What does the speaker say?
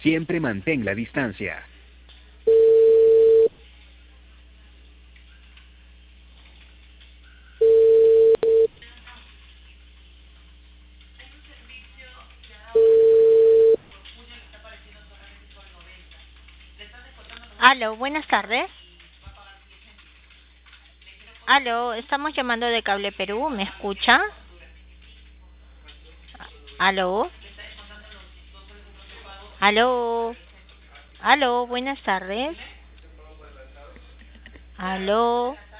Siempre mantén la distancia. Aló, buenas tardes. Aló, estamos llamando de Cable Perú, ¿me escucha? Aló, aló, aló, buenas tardes. Aló.